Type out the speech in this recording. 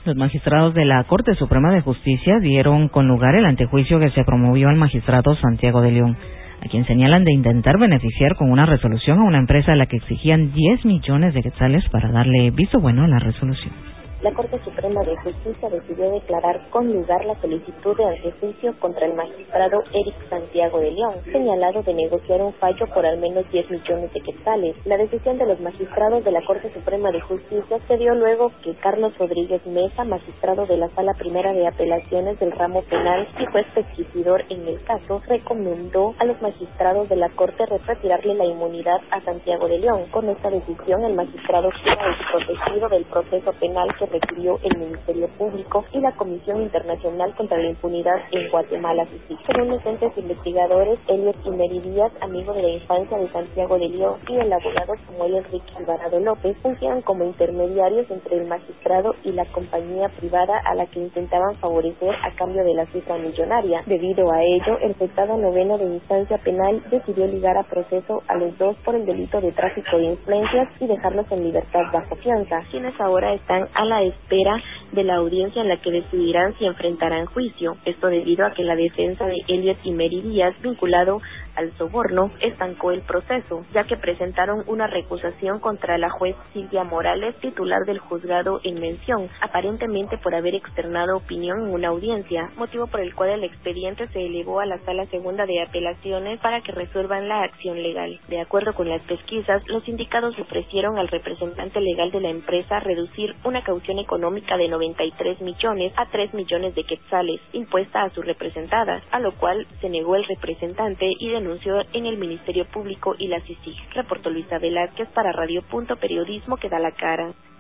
Los magistrados de la Corte Suprema de Justicia dieron con lugar el antejuicio que se promovió al magistrado Santiago de León, a quien señalan de intentar beneficiar con una resolución a una empresa a la que exigían 10 millones de quetzales para darle visto bueno a la resolución. La Corte Suprema de Justicia decidió declarar con lugar la solicitud de antejuicio contra el magistrado Eric Santiago de León, señalado de negociar un fallo por al menos 10 millones de quetzales. La decisión de los magistrados de la Corte Suprema de Justicia se dio luego que Carlos Rodríguez Mesa, magistrado de la Sala Primera de Apelaciones del ramo penal y juez pesquisidor en el caso, recomendó a los magistrados de la Corte retirarle la inmunidad a Santiago de León. Con esta decisión, el magistrado queda desprotegido del proceso penal que requirió el Ministerio Público y la Comisión Internacional contra la Impunidad en Guatemala, CICIG. Según los entes investigadores, Elliot Imery Díaz, amigo de la infancia de Santiago de León, y el abogado Samuel Enrique Alvarado López, fungían como intermediarios entre el magistrado y la compañía privada a la que intentaban favorecer a cambio de la cifra millonaria. Debido a ello, el juzgado noveno de instancia penal decidió ligar a proceso a los dos por el delito de tráfico de influencias y dejarlos en libertad bajo fianza, quienes ahora están a la espera de la audiencia en la que decidirán si enfrentarán juicio. Esto debido a que la defensa de Elliot Imery Díaz, vinculado al soborno, estancó el proceso, ya que presentaron una recusación contra la juez Silvia Morales, titular del juzgado en mención, aparentemente por haber externado opinión en una audiencia, motivo por el cual el expediente se elevó a la Sala Segunda de Apelaciones para que resuelvan la acción legal. De acuerdo con las pesquisas, los sindicados ofrecieron al representante legal de la empresa reducir una caución económica de 93 millones a 3 millones de quetzales, impuesta a sus representadas, a lo cual se negó el representante y denunció en el Ministerio Público y la CICIG. Reportó Luisa Velázquez para Radio Punto Periodismo que da la cara.